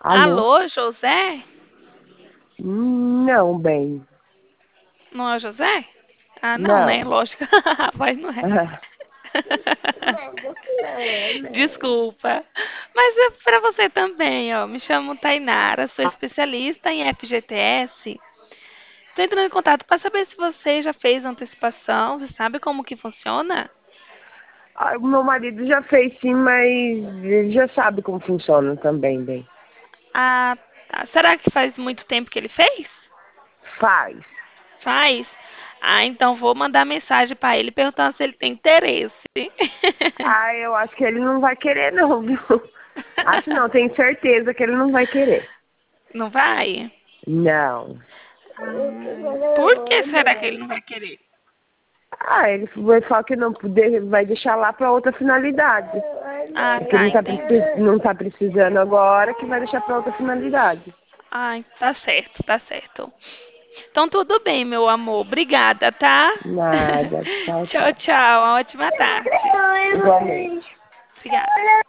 Alô? Alô, José? Não, bem. Não é o José? Ah, não, né? Não. Lógico. A voz não é. Desculpa. Mas é para você também, ó. Me chamo Tainara, sou especialista em FGTS. Estou entrando em contato para saber se você já fez antecipação, você sabe como que funciona? Ah, meu marido já fez sim, mas ele já sabe como funciona também, bem. Ah, tá. Será que faz muito tempo que ele fez? Faz. Faz? Ah, então vou mandar mensagem para ele perguntando se ele tem interesse. Ah, eu acho que ele não vai querer não, viu? Acho não, tenho certeza que ele não vai querer. Não vai? Não. Por que será que ele não vai querer? Ah, ele vai falar que não poder, vai deixar lá para outra finalidade. Ah, Que tá, entendi. não tá precisando agora, que vai deixar para outra finalidade. Ai, tá certo, tá certo. Então tudo bem, meu amor. Obrigada, tá? Nada. Tchau, Tchau, tchau. tchau. Uma ótima tarde. Igualmente. Obrigada.